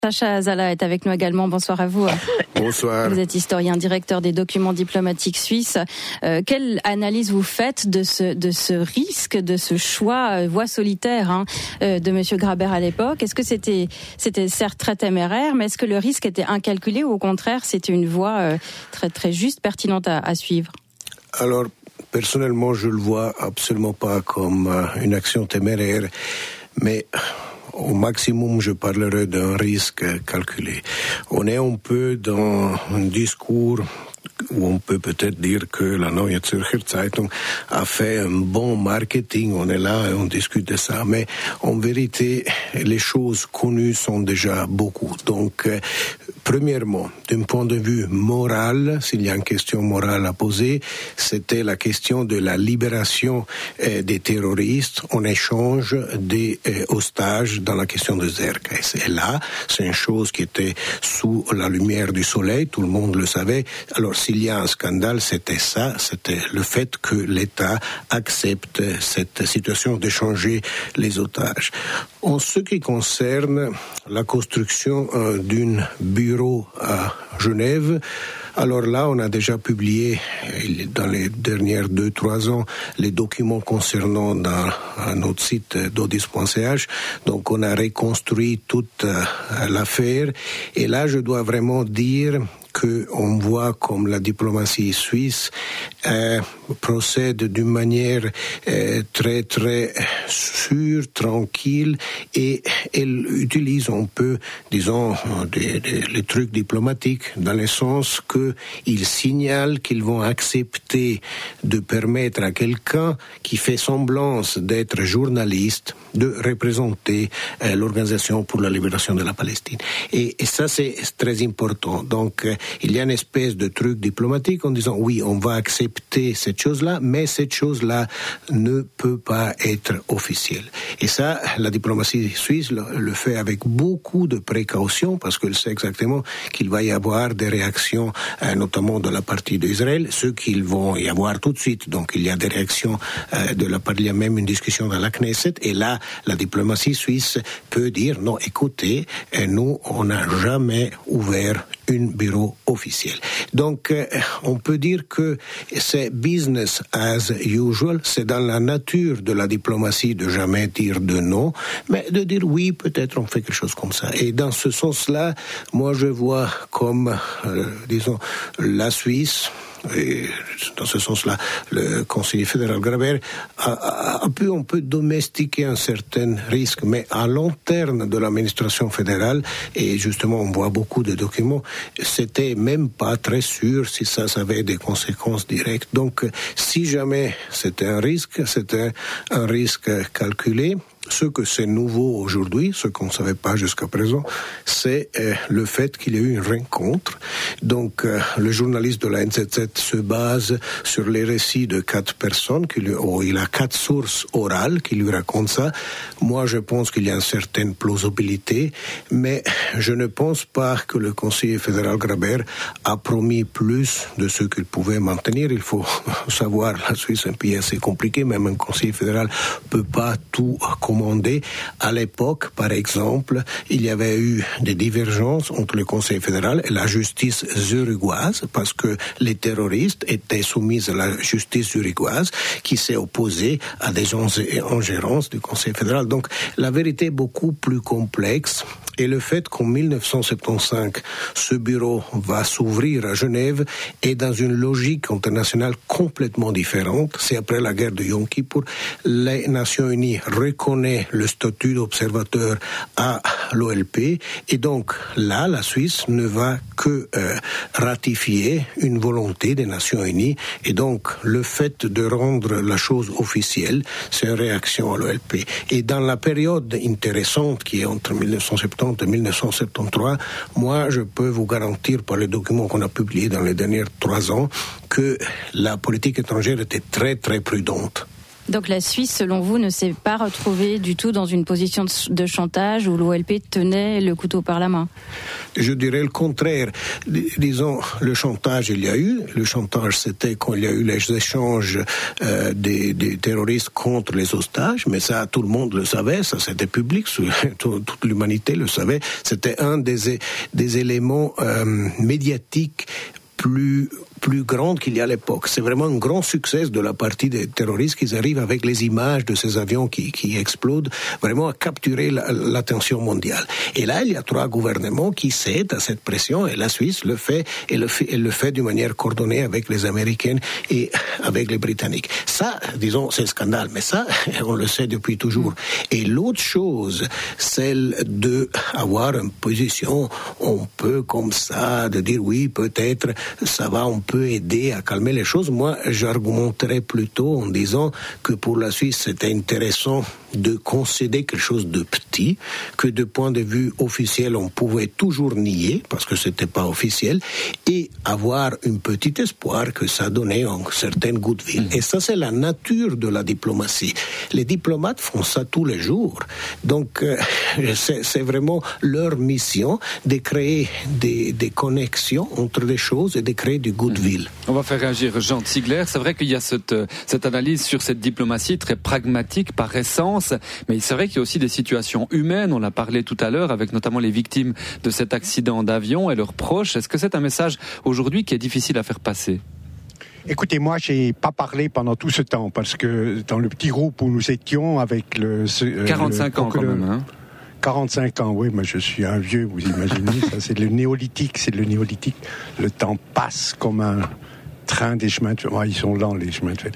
Sacha Azala est avec nous également. Bonsoir à vous. Bonsoir. Vous êtes historien, directeur des documents diplomatiques suisses. Quelle analyse vous faites de ce risque, de ce choix, voie solitaire de Monsieur Grabert à l'époque? Est-ce que c'était certes très téméraire, mais est-ce que le risque était incalculé ou au contraire c'était une voie très très juste, pertinente à suivre? Alors, personnellement, je le vois absolument pas comme une action téméraire, mais au maximum, je parlerai d'un risque calculé. On est un peu dans un discours où on peut peut-être dire que la Neue Zürcher Zeitung a fait un bon marketing. On est là et on discute de ça. Mais en vérité, les choses connues sont déjà beaucoup. Donc, premièrement, d'un point de vue moral, s'il y a une question morale à poser, c'était la question de la libération des terroristes en échange des otages dans la question de Zerkes. Et là, c'est une chose qui était sous la lumière du soleil, tout le monde le savait. Alors, s'il y a un scandale, c'était le fait que l'État accepte cette situation d'échanger les otages. En ce qui concerne la construction d'un bureau à Genève, alors là, on a déjà publié dans les dernières 2-3 ans les documents concernant dans notre site dodis.ch. Donc, on a reconstruit toute l'affaire. Et là, je dois vraiment dire qu'on voit comme la diplomatie suisse procède d'une manière très très sûre, tranquille, et elle utilise un peu, disons, les trucs diplomatiques dans le sens qu'ils signalent qu'ils vont accepter de permettre à quelqu'un qui fait semblance d'être journaliste de représenter l'Organisation pour la libération de la Palestine. Et ça, c'est très important. Donc, il y a une espèce de truc diplomatique en disant oui, on va accepter cette chose-là, mais cette chose-là ne peut pas être officielle. Et ça, la diplomatie suisse le fait avec beaucoup de précaution parce qu'elle sait exactement qu'il va y avoir des réactions, notamment de la partie d'Israël, ce qu'il va y avoir tout de suite. Donc, il y a des réactions de la part, il y a même une discussion dans la Knesset, et là, la diplomatie suisse peut dire non, écoutez, nous, on n'a jamais ouvert un bureau officiel. Donc, on peut dire que c'est business as usual, c'est dans la nature de la diplomatie de jamais dire de non, mais de dire oui, peut-être on fait quelque chose comme ça. Et dans ce sens-là, moi je vois comme, disons, la Suisse, et dans ce sens-là, le conseiller fédéral Grabert a pu un peu domestiquer un certain risque, mais à long terme de l'administration fédérale, et justement on voit beaucoup de documents, c'était même pas très sûr si ça avait des conséquences directes. Donc, si jamais c'était un risque calculé. Ce que c'est nouveau aujourd'hui, ce qu'on ne savait pas jusqu'à présent, c'est le fait qu'il y a eu une rencontre. Donc, le journaliste de la NZZ se base sur les récits de 4 personnes, il a 4 sources orales qui lui racontent ça. Moi, je pense qu'il y a une certaine plausibilité, mais je ne pense pas que le conseiller fédéral Grabert a promis plus de ce qu'il pouvait maintenir. Il faut savoir, la Suisse est un pays assez compliqué, même un conseiller fédéral peut pas tout commander. À l'époque, par exemple, il y avait eu des divergences entre le Conseil fédéral et la justice zurichoise parce que les terroristes étaient soumis à la justice zurichoise qui s'est opposée à des ingérences du Conseil fédéral. Donc, la vérité est beaucoup plus complexe. Et le fait qu'en 1975, ce bureau va s'ouvrir à Genève est dans une logique internationale complètement différente. C'est après la guerre de Yom Kippour, les Nations Unies reconnaissent le statut d'observateur à l'OLP, et donc là, la Suisse ne va que ratifier une volonté des Nations Unies, et donc le fait de rendre la chose officielle, c'est une réaction à l'OLP. Et dans la période intéressante qui est entre 1970 et 1973, moi je peux vous garantir par les documents qu'on a publiés dans les derniers 3 ans que la politique étrangère était très très prudente. Donc la Suisse, selon vous, ne s'est pas retrouvée du tout dans une position de chantage où l'OLP tenait le couteau par la main? je dirais le contraire. Disons, le chantage, il y a eu. Le chantage, c'était quand il y a eu les échanges des terroristes contre les otages, mais ça, tout le monde le savait, ça c'était public, toute l'humanité le savait. C'était un des éléments médiatiques plus grande qu'il y a à l'époque. C'est vraiment un grand succès de la partie des terroristes qui arrivent avec les images de ces avions qui explosent, vraiment à capturer l'attention mondiale. Et là, il y a 3 gouvernements qui cèdent à cette pression, et la Suisse le fait, et elle le fait d'une manière coordonnée avec les Américains et avec les Britanniques. Ça, disons, c'est le scandale, mais ça, on le sait depuis toujours. Et l'autre chose, celle de avoir une position, on peut comme ça, de dire oui, peut-être, ça va, on peut aider à calmer les choses. Moi, j'argumenterais plutôt en disant que pour la Suisse, c'était intéressant de concéder quelque chose de petit, que de point de vue officiel, on pouvait toujours nier, parce que c'était pas officiel, et avoir un petit espoir que ça donnait une certaine goodwill. Et ça, c'est la nature de la diplomatie. Les diplomates font ça tous les jours. Donc, c'est vraiment leur mission de créer des connexions entre les choses et de créer du goodwill. On va faire réagir Jean Ziegler. C'est vrai qu'il y a cette analyse sur cette diplomatie très pragmatique par essence, mais c'est vrai qu'il y a aussi des situations humaines. On l'a parlé tout à l'heure avec notamment les victimes de cet accident d'avion et leurs proches. Est-ce que c'est un message aujourd'hui qui est difficile à faire passer ? Écoutez, moi, j'ai pas parlé pendant tout ce temps parce que dans le petit groupe où nous étions avec 45 ans quand même, hein. 45 ans, oui, moi je suis un vieux, vous imaginez, ça c'est le néolithique, le temps passe comme un train des chemins de fer, ils sont lents les chemins de fer.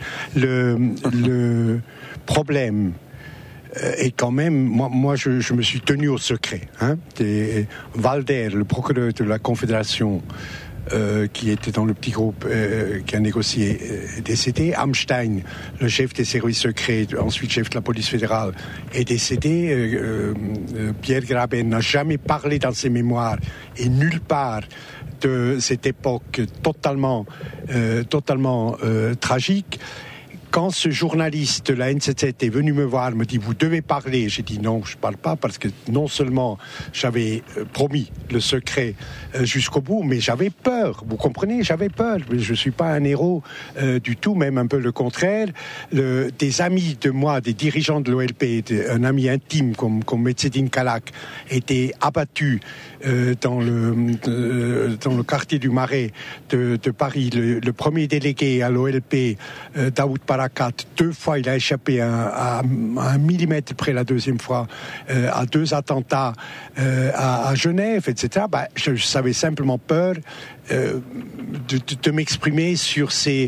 Le problème est quand même, moi je me suis tenu au secret, hein. Et Valder, le procureur de la Confédération, qui était dans le petit groupe qui a négocié, est décédé. Amstein, le chef des services secrets, ensuite chef de la police fédérale, est décédé. Pierre Graben n'a jamais parlé dans ses mémoires et nulle part de cette époque totalement tragique. Quand ce journaliste de la NZZ est venu me voir, me dit « Vous devez parler », j'ai dit « Non, je ne parle pas » parce que non seulement j'avais promis le secret jusqu'au bout, mais j'avais peur, vous comprenez, j'avais peur. Je ne suis pas un héros du tout, même un peu le contraire. Des amis de moi, des dirigeants de l'OLP, un ami intime comme Metsedine Kalak, était abattu dans le quartier du Marais de Paris. Le premier délégué à l'OLP, Daoud Parakat, 2 fois il a échappé à 1 millimètre près la deuxième fois, à 2 attentats à Genève, etc. Je savais simplement peur de m'exprimer sur ces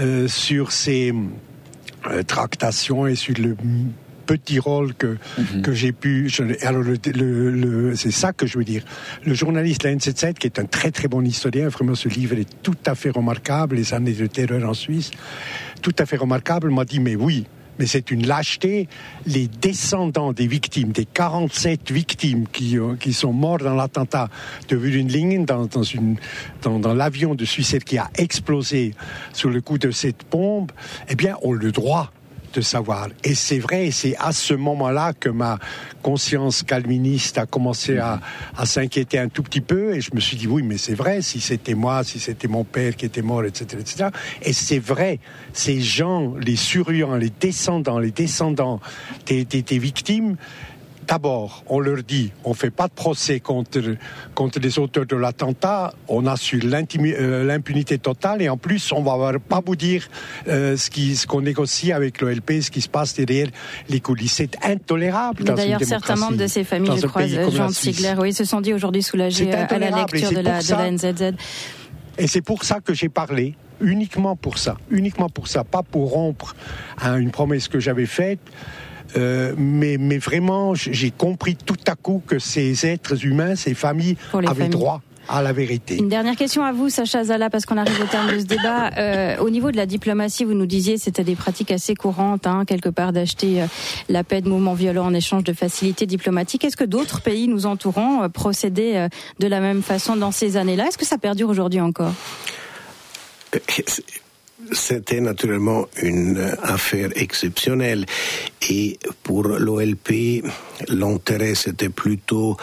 tractations et sur le petit rôle que j'ai pu. Alors c'est ça que je veux dire. Le journaliste de la NZZ, qui est un très très bon historien, vraiment ce livre est tout à fait remarquable, Les années de terreur en Suisse, tout à fait remarquable, m'a dit mais oui, mais c'est une lâcheté. Les descendants des victimes, des 47 victimes qui sont morts dans l'attentat de Wüdenlingen, dans l'avion de Suisse qui a explosé sous le coup de cette bombe, eh bien ont le droit de savoir. Et c'est vrai, c'est à ce moment-là que ma conscience calviniste a commencé à s'inquiéter un tout petit peu, et je me suis dit oui, mais c'est vrai, si c'était moi, si c'était mon père qui était mort, etc., etc. Et c'est vrai, ces gens, les survivants, les descendants des victimes, d'abord, on leur dit, on ne fait pas de procès contre les auteurs de l'attentat, on assure l'impunité totale, et en plus, on ne va pas vous dire ce qu'on négocie avec l'OLP, ce qui se passe derrière les coulisses. C'est intolérable dans une démocratie. D'ailleurs, certains membres de ces familles, je crois, Jean Ziegler, oui, se sont dit aujourd'hui soulagés à la lecture de la NZZ. Et c'est pour ça que j'ai parlé, uniquement pour ça, pas pour rompre une promesse que j'avais faite. Mais vraiment, j'ai compris tout à coup que ces êtres humains, ces familles, avaient droit à la vérité. Une dernière question à vous, Sacha Zala, parce qu'on arrive au terme de ce débat. Au niveau de la diplomatie, vous nous disiez c'était des pratiques assez courantes, quelque part, d'acheter la paix de mouvements violents en échange de facilités diplomatiques. Est-ce que d'autres pays nous entourant procédaient de la même façon dans ces années-là ? Est-ce que ça perdure aujourd'hui encore ? c'était naturellement une affaire exceptionnelle. Et pour l'OLP, l'intérêt c'était plutôt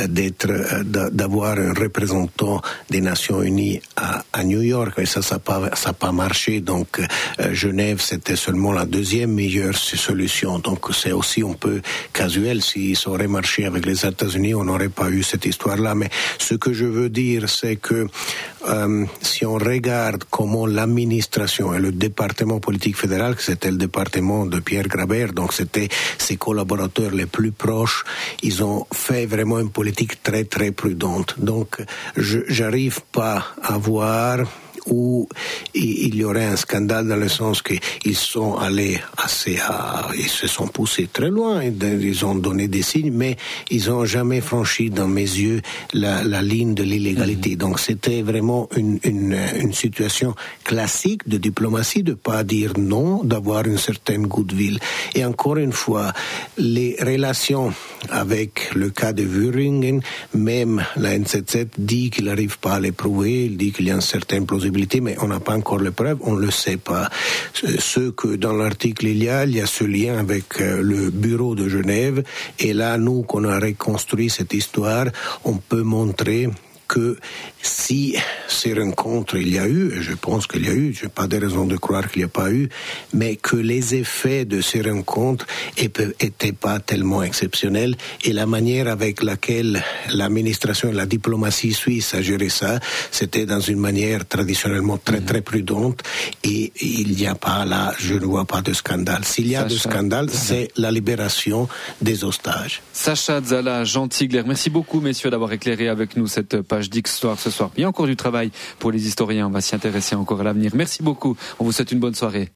d'avoir un représentant des Nations Unies à New York. Et ça n'a pas marché. Donc Genève, c'était seulement la deuxième meilleure solution. Donc c'est aussi un peu casuel. Si ça aurait marché avec les États-Unis, on n'aurait pas eu cette histoire-là. Mais ce que je veux dire, c'est que si on regarde comment l'administration et le département politique fédéral, c'était le département de Pierre Grabert, donc c'était ses collaborateurs les plus proches, ils ont fait vraiment une politique très très prudente. Donc j'arrive pas à voir où il y aurait un scandale dans le sens qu'ils sont allés ils se sont poussés très loin, ils ont donné des signes, mais ils n'ont jamais franchi dans mes yeux la ligne de l'illégalité. Donc c'était vraiment une situation classique de diplomatie, de pas dire non, d'avoir une certaine goodwill. Et encore une fois, les relations avec le cas de Wöhringen, même la NZZ dit qu'il n'arrive pas à les prouver, il dit qu'il y a une certaine plausibilité, mais on n'a pas encore les preuves, on ne le sait pas. Ce que dans l'article il y a ce lien avec le bureau de Genève, et là, nous, qu'on a reconstruit cette histoire, on peut montrer que si ces rencontres il y a eu, et je pense qu'il y a eu, je n'ai pas de raison de croire qu'il n'y a pas eu, mais que les effets de ces rencontres n'étaient pas tellement exceptionnels, et la manière avec laquelle l'administration et la diplomatie suisse a géré ça, c'était dans une manière traditionnellement très très prudente, et il n'y a pas là, je ne vois pas de scandale. S'il y a de scandale, c'est la libération des otages. Sacha Zala, Jean Ziegler, merci beaucoup messieurs d'avoir éclairé avec nous cette page d'histoire ce soir. Il y a encore du travail pour les historiens, on va s'y intéresser encore à l'avenir. Merci beaucoup, on vous souhaite une bonne soirée.